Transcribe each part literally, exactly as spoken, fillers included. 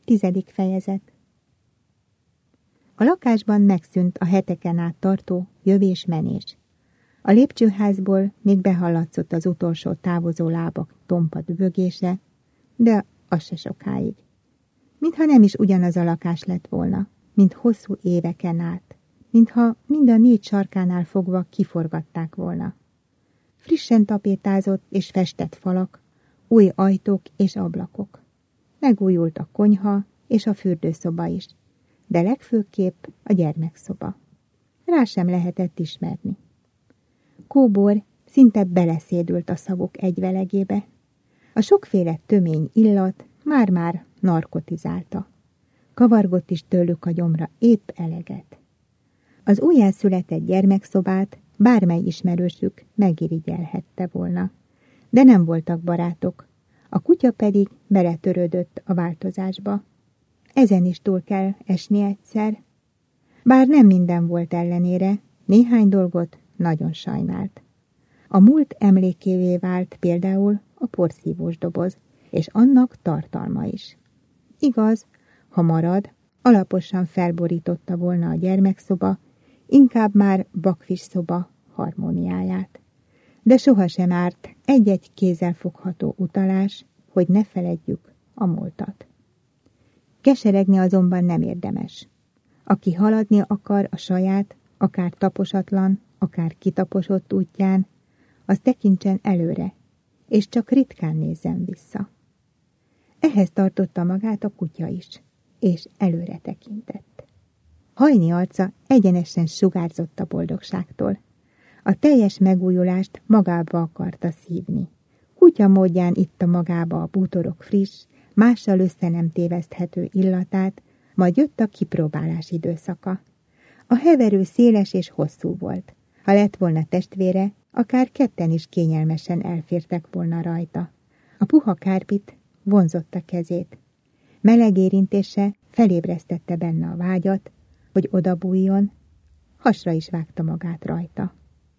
Tizedik fejezet. A lakásban megszűnt a heteken át tartó jövés-menés. A lépcsőházból még behallatszott az utolsó távozó lábak tompa dübögése, de az se sokáig. Mintha nem is ugyanaz a lakás lett volna, mint hosszú éveken át, mintha mind a négy sarkánál fogva kiforgatták volna. Frissen tapétázott és festett falak, új ajtók és ablakok. Megújult a konyha és a fürdőszoba is, de legfőképp a gyermekszoba. Rá sem lehetett ismerni. Kóbor szinte beleszédült a szagok egyvelegébe. A sokféle tömény illat már-már narkotizálta. Kavargott is tőlük a gyomra épp eleget. Az újjászületett gyermekszobát bármely ismerősük megirigyelhette volna, de nem voltak barátok, a kutya pedig beletörődött a változásba. Ezen is túl kell esni egyszer. Bár nem minden volt ellenére, néhány dolgot nagyon sajnált. A múlt emlékévé vált például a porszívós doboz, és annak tartalma is. Igaz, ha marad, alaposan felborította volna a gyermekszoba, inkább már bakfis szoba harmóniáját. De sohasem árt egy-egy kézzelfogható utalás, hogy ne feledjük a múltat. Keseregni azonban nem érdemes. Aki haladni akar a saját, akár taposatlan, akár kitaposott útján, az tekintsen előre, és csak ritkán nézzen vissza. Ehhez tartotta magát a kutya is, és előre tekintett. Hajni arca egyenesen sugárzott a boldogságtól. A teljes megújulást magába akarta szívni. Kutya módján itta magába a bútorok friss, mással össze nem téveszthető illatát, majd jött a kipróbálás időszaka. A heverő széles és hosszú volt. Ha lett volna testvére, akár ketten is kényelmesen elfértek volna rajta. A puha kárpit vonzotta kezét. Meleg érintése felébresztette benne a vágyat, hogy odabújjon, hasra is vágta magát rajta.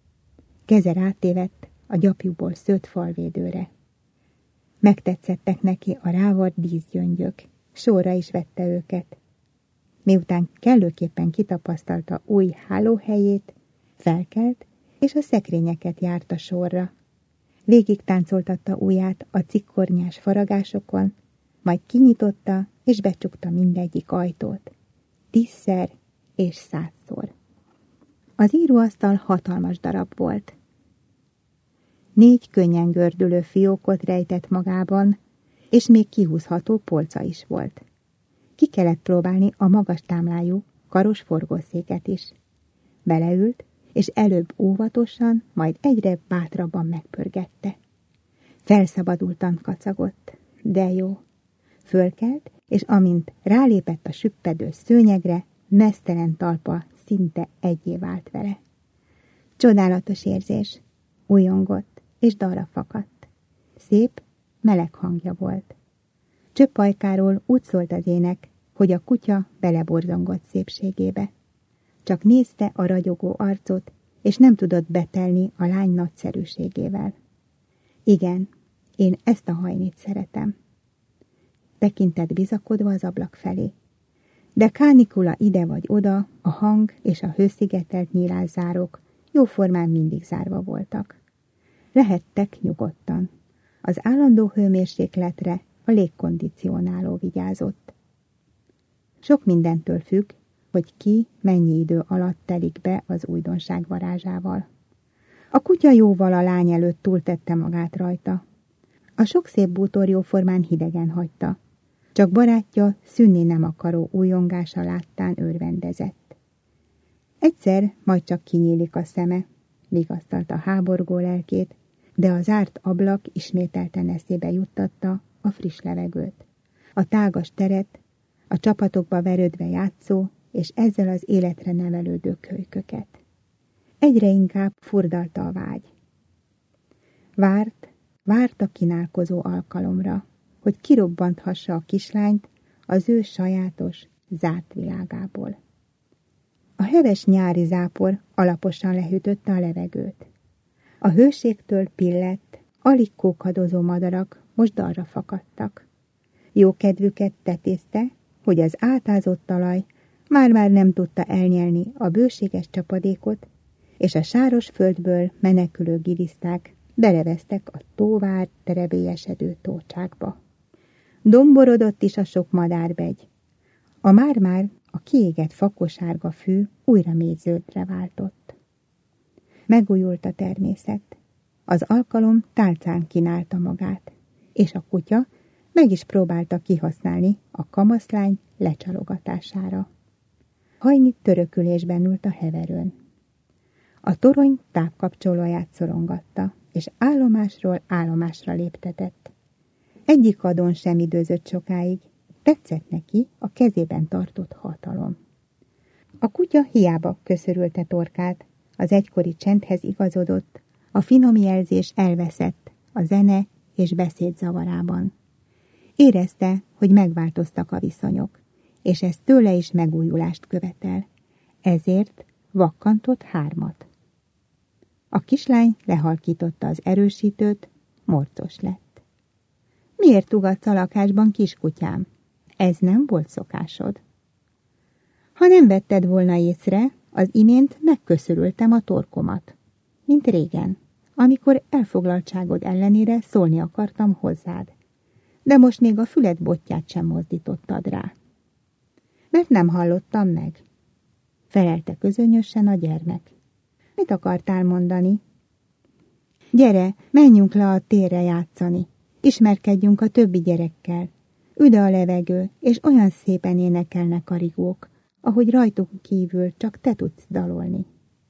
Keze rátévedt a gyapjúból szőtt falvédőre. Megtetszettek neki a rávart díszgyöngyök, sorra is vette őket. Miután kellőképpen kitapasztalta új hálóhelyét, felkelt, és a szekrényeket járta sorra. Végig táncoltatta ujját a cikkornyás faragásokon, majd kinyitotta és becsukta mindegyik ajtót. Tízszer és százszor. Az íróasztal hatalmas darab volt. Négy könnyen gördülő fiókot rejtett magában, és még kihúzható polca is volt. Ki kellett próbálni a magas támlájú, karos forgószéket is. Beleült, és előbb óvatosan, majd egyre bátrabban megpörgette. Felszabadultan kacagott, de jó. Fölkelt, és amint rálépett a süppedő szőnyegre, meztelen talpa szinte egyé vált vele. Csodálatos érzés, újongott, és dalra fakadt. Szép, meleg hangja volt. Csöpp ajkáról úgy szólt az ének, hogy a kutya beleborzongott szépségébe. Csak nézte a ragyogó arcot, és nem tudott betelni a lány nagyszerűségével. Igen, én ezt a hajnit szeretem. Tekintett bizakodva az ablak felé. De kánikula ide vagy oda, a hang és a hőszigetelt nyílászárok jóformán mindig zárva voltak. Lehettek nyugodtan. Az állandó hőmérsékletre a légkondicionáló vigyázott. Sok mindentől függ, hogy ki mennyi idő alatt telik be az újdonság varázsával. A kutya jóval a lány előtt túltette magát rajta. A sok szép bútor jóformán hidegen hagyta. Csak barátja szűnni nem akaró újongása láttán örvendezett. Egyszer majd csak kinyílik a szeme, vigasztalta háborgó lelkét, de a zárt ablak ismételten eszébe juttatta a friss levegőt, a tágas teret, a csapatokba verődve játszó és ezzel az életre nevelődő kölyköket. Egyre inkább furdalta a vágy. Várt, várt a kínálkozó alkalomra, hogy kirobbanthassa a kislányt az ő sajátos, zárt világából. A heves nyári zápor alaposan lehűtötte a levegőt. A hőségtől pillett, alig kókadozó madarak most dalra fakadtak. Jó kedvüket tetézte, hogy az átázott talaj már-már nem tudta elnyelni a bőséges csapadékot, és a sáros földből menekülő giliszták beleveztek a tóvár terebélyesedő tócsákba. Domborodott is a sok madárbegy. A már-már a kiégett fakosárga fű újra mély zöldre váltott. Megújult a természet. Az alkalom tálcán kínálta magát, és a kutya meg is próbálta kihasználni a kamaszlány lecsalogatására. Hajni törökülésben ült a heverőn. A torony távkapcsolóját szorongatta, és állomásról állomásra léptetett. Egyik adon sem időzött sokáig, tetszett neki a kezében tartott hatalom. A kutya hiába köszörülte torkát, az egykori csendhez igazodott, a finom jelzés elveszett a zene és beszéd zavarában. Érezte, hogy megváltoztak a viszonyok, és ez tőle is megújulást követel. Ezért vakkantott hármat. A kislány lehalkította az erősítőt, morcos lett. Miért ugatsz a lakásban, kiskutyám? Ez nem volt szokásod. Ha nem vetted volna észre, az imént megköszörültem a torkomat. Mint régen, amikor elfoglaltságod ellenére szólni akartam hozzád. De most még a füled botját sem mozdítottad rá. Mert nem hallottam meg. Felelte közönösen a gyermek. Mit akartál mondani? Gyere, menjünk le a térre játszani. Ismerkedjünk a többi gyerekkel. Üde a levegő, és olyan szépen énekelnek a rigók, ahogy rajtuk kívül csak te tudsz dalolni.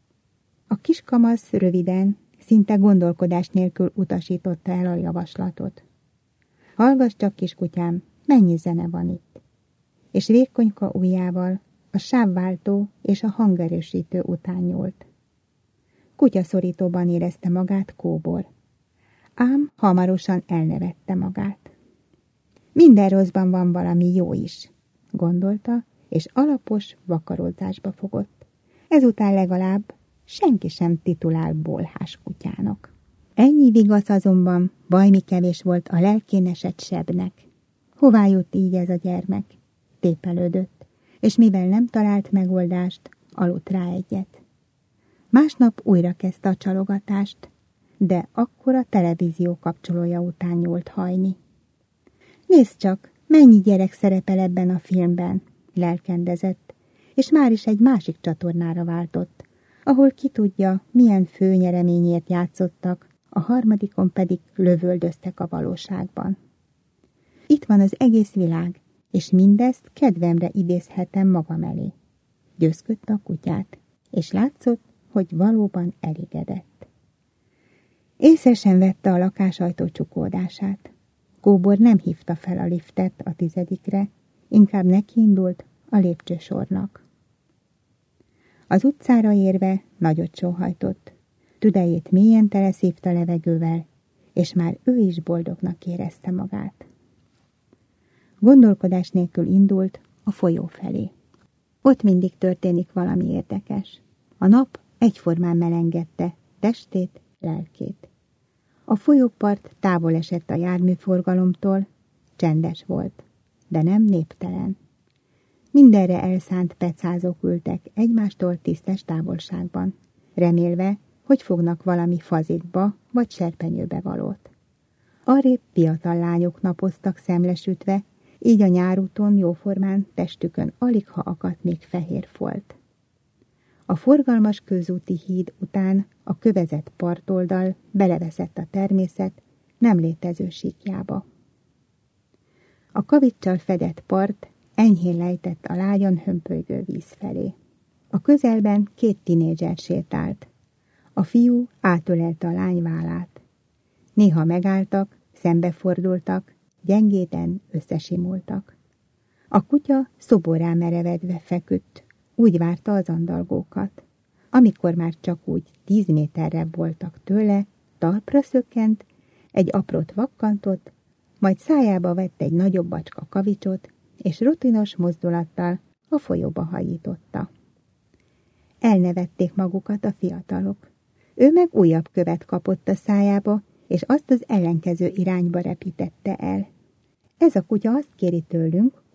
A kiskamasz röviden, szinte gondolkodás nélkül utasította el a javaslatot. Hallgass csak, kiskutyám, mennyi zene van itt. És vékonyka ujjával a sávváltó és a hangerősítő után nyúlt. Kutyaszorítóban érezte magát Kóbor. Ám hamarosan elnevette magát. Minden rosszban van valami jó is, gondolta, és alapos vakaródzásba fogott. Ezután legalább senki sem titulál bolhás kutyának. Ennyi vigasz azonban bajmi kevés volt a lelkén esett sebnek. Hová jut így ez a gyermek? Tépelődött, és mivel nem talált megoldást, aludt rá egyet. Másnap újra kezdte a csalogatást, de akkor a televízió kapcsolója után nyúlt hajni. Nézd csak, mennyi gyerek szerepel ebben a filmben, lelkendezett, és már is egy másik csatornára váltott, ahol ki tudja, milyen főnyereményért játszottak, a harmadikon pedig lövöldöztek a valóságban. Itt van az egész világ, és mindezt kedvemre idézhetem magam elé. Győzködte a kutyát, és látszott, hogy valóban elégedett. Észre sem vette a lakásajtó csukódását. Kóbor nem hívta fel a liftet a tizedikre, inkább nekiindult a lépcsősornak. Az utcára érve nagyot sóhajtott, tüdejét mélyen teleszívta levegővel, és már ő is boldognak érezte magát. Gondolkodás nélkül indult a folyó felé. Ott mindig történik valami érdekes. A nap egyformán melengedte testét, lelkét. A folyópart távol esett a járműforgalomtól, csendes volt, de nem néptelen. Mindenre elszánt pecázók ültek egymástól tisztes távolságban, remélve, hogy fognak valami fazitba vagy serpenyőbe valót. Arrébb fiatal lányok napoztak szemlesütve, így a nyárúton jóformán testükön aligha akadt még fehér folt. A forgalmas közúti híd után a kövezett partoldal beleveszett a természet nem létező síkjába. A kaviccsal fedett part enyhén lejtett a lágyan hömpölygő víz felé. A közelben két tinédzser sétált. A fiú átölelte a lány vállát. Néha megálltak, szembefordultak, gyengéden összesimultak. A kutya szoborrá merevedve feküdt, úgy várta az andalgókat. Amikor már csak úgy tíz méterre voltak tőle, talpra szökkent, egy aprót vakkantott, majd szájába vett egy nagyobb bacska kavicsot, és rutinos mozdulattal a folyóba hajította. Elnevették magukat a fiatalok. Ő meg újabb követ kapott a szájába, és azt az ellenkező irányba repítette el. Ez a kutya azt kéri tőlünk,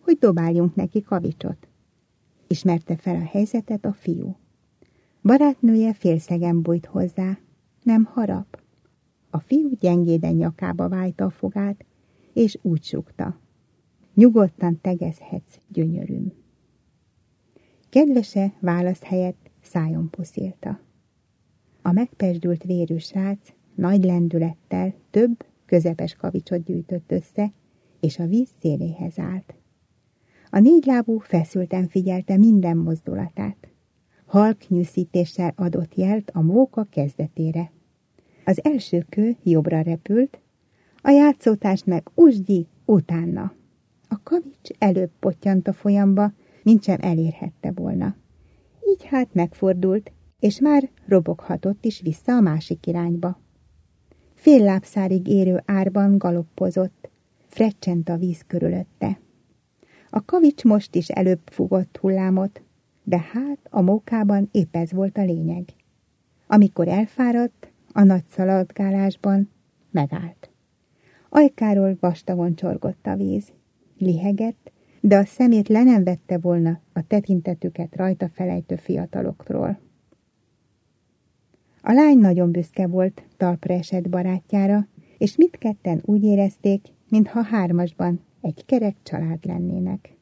hogy dobáljunk neki kavicsot. Ismerte fel a helyzetet a fiú. Barátnője félszegen bújt hozzá. Nem harap. A fiú gyengéden nyakába vájta a fogát, és úgy súgta. Nyugodtan tegezhetsz, gyönyörűm. Kedvese válasz helyett szájon puszilta. A megpezsdült vérű srác nagy lendülettel több közepes kavicsot gyűjtött össze, és a víz széléhez állt. A négylábú feszülten figyelte minden mozdulatát. Halk nyűszítéssel adott jelt a móka kezdetére. Az első kő jobbra repült, a játszótárs meg usgyi utána. A kavics előbb pottyant a folyamba, mintsem elérhette volna. Így hát megfordult, és már roboghatott is vissza a másik irányba. Fél lábszárig érő árban galoppozott, frecsent a víz körülötte. A kavics most is előbb fúgott hullámot, de hát a mókában épp ez volt a lényeg. Amikor elfáradt, a nagy szaladgálásban megállt. Ajkáról vastagon csorgott a víz. Lihegett, de a szemét le nem vette volna a tekintetüket rajta felejtő fiataloktól. A lány nagyon büszke volt talpra esett barátjára, és mindketten úgy érezték, mintha hármasban egy kerek család lennének.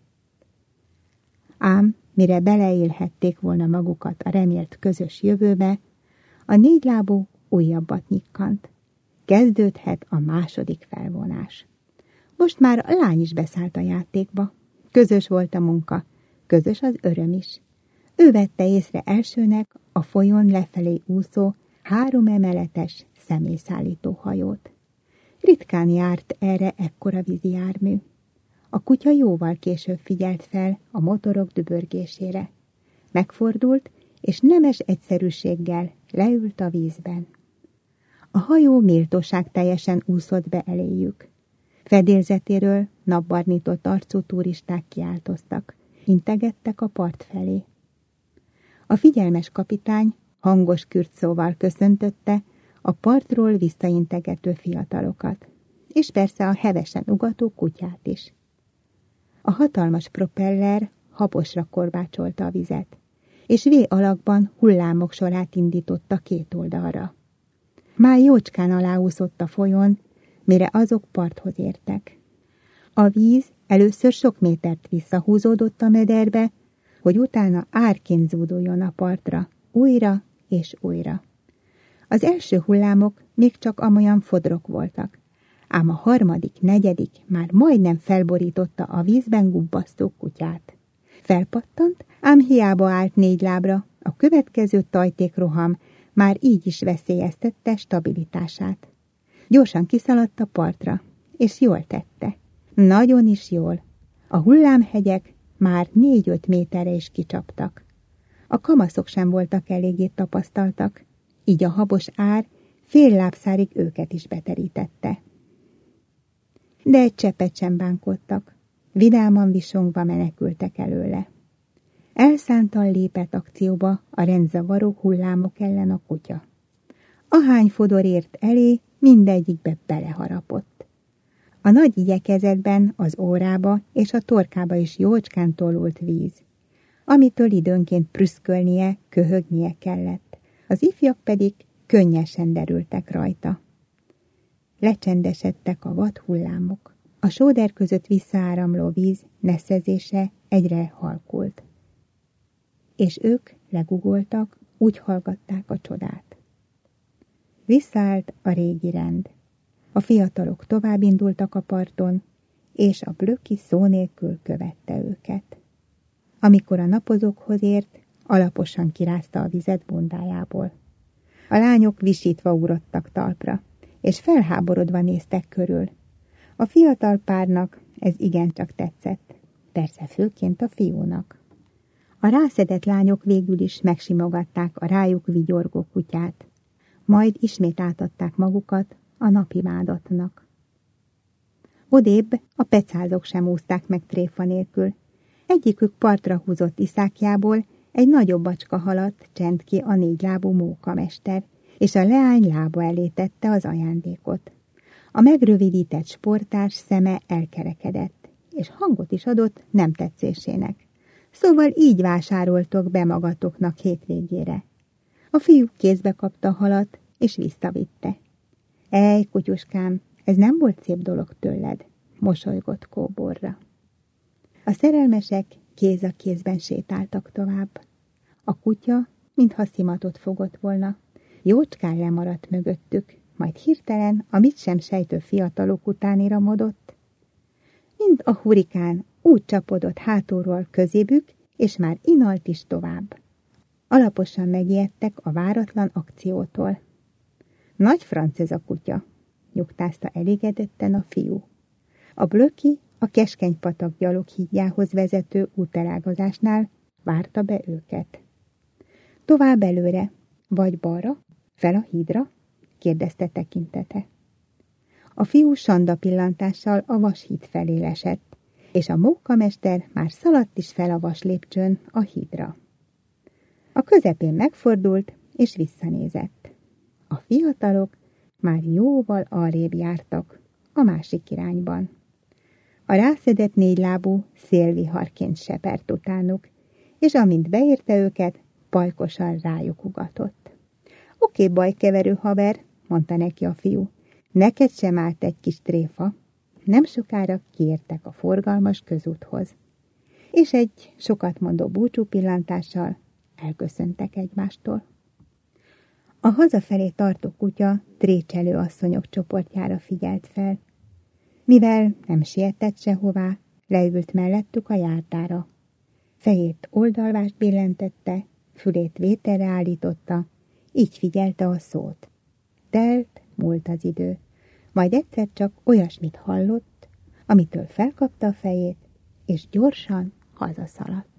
Ám, mire beleélhették volna magukat a remélt közös jövőbe, a négylábú újabbat nyikkant. Kezdődhet a második felvonás. Most már a lány is beszállt a játékba. Közös volt a munka, közös az öröm is. Ő vette észre elsőnek a folyón lefelé úszó, három emeletes személyszállító hajót. Ritkán járt erre ekkora vízi jármű. A kutya jóval később figyelt fel a motorok dübörgésére. Megfordult, és nemes egyszerűséggel leült a vízben. A hajó méltóság teljesen úszott be eléjük. Fedélzetéről napbarnított arcú turisták kiáltoztak, integettek a part felé. A figyelmes kapitány hangos kürtszóval köszöntötte a partról visszaintegető fiatalokat, és persze a hevesen ugató kutyát is. A hatalmas propeller habosra korbácsolta a vizet, és V alakban hullámok sorát indította két oldalra. Már jócskán aláúszott a folyón, mire azok parthoz értek. A víz először sok métert visszahúzódott a mederbe, hogy utána árként zúduljon a partra, újra és újra. Az első hullámok még csak amolyan fodrok voltak, ám a harmadik, negyedik már majdnem felborította a vízben gubbasztó kutyát. Felpattant, ám hiába állt négy lábra, a következő tajtékroham már így is veszélyeztette stabilitását. Gyorsan kiszaladt a partra, és jól tette. Nagyon is jól. A hullámhegyek már négy-öt méterre is kicsaptak. A kamaszok sem voltak eléggé tapasztaltak, így a habos ár fél lábszárig őket is beterítette. De egy cseppet sem bánkodtak, vidáman visongva menekültek előle. Elszántan lépett akcióba a rendzavaró hullámok ellen a kutya. Ahány fodor ért elé, mindegyikbe beleharapott. A nagy igyekezetben az órába és a torkába is jócskán tolult víz, amitől időnként prüszkölnie, köhögnie kellett. Az ifjak pedig könnyesen derültek rajta. Lecsendesedtek a vad hullámok. A sóder között visszaáramló víz neszezése egyre halkult. És ők legugoltak, úgy hallgatták a csodát. Visszaállt a régi rend. A fiatalok tovább indultak a parton, és a blöki szó nélkül követte őket. Amikor a napozókhoz ért, alaposan kirázta a vizet bundájából. A lányok visítva ugrottak talpra, és felháborodva néztek körül. A fiatal párnak ez igencsak tetszett, persze főként a fiúnak. A rászedett lányok végül is megsimogatták a rájuk vigyorgó kutyát, majd ismét átadták magukat a napimádatnak. Odébb a pecázok sem úszták meg tréfa nélkül. Egyikük partra húzott iszákjából egy nagyobb bacska haladt csend ki a négylábú mókamester, és a leány lába elé tette az ajándékot. A megrövidített sportárs szeme elkerekedett, és hangot is adott nem tetszésének. Szóval így vásároltok be magatoknak hétvégére. A fiú kézbe kapta a halat, és visszavitte. Ej, kutyuskám, ez nem volt szép dolog tőled, mosolygott kóborra. A szerelmesek kéz a kézben sétáltak tovább. A kutya, mintha szimatot fogott volna, jócskán lemaradt mögöttük, majd hirtelen a mit sem sejtő fiatalok után iramodott. Mind a hurikán úgy csapodott hátulról közébük, és már inalt is tovább. Alaposan megijedtek a váratlan akciótól. Nagy franc ez a kutya, nyugtázta elégedetten a fiú. A blöki a Keskenypatak gyaloghídjához vezető útelágazásnál várta be őket. Tovább előre, vagy balra, fel a hídra? Kérdezte tekintete. A fiú sanda pillantással a vashíd felé lesett, és a mókamester már szaladt is fel a vaslépcsőn a hídra. A közepén megfordult, és visszanézett. A fiatalok már jóval arrébb jártak, a másik irányban. A rászedett négylábú szélviharként sepert utánuk, és amint beérte őket, pajkosan rájuk ugatott. Oké, bajkeverő haver, mondta neki a fiú, neked sem állt egy kis tréfa. Nem sokára kiértek a forgalmas közúthoz, és egy sokat mondó búcsú pillantással elköszöntek egymástól. A hazafelé tartó kutya trécselő asszonyok csoportjára figyelt fel. Mivel nem sietett sehová, leült mellettük a járdára. Fejét oldalvást billentette, fülét vételre állította, így figyelte a szót. Telt, múlt az idő, majd egyszer csak olyasmit hallott, amitől felkapta a fejét, és gyorsan hazaszaladt.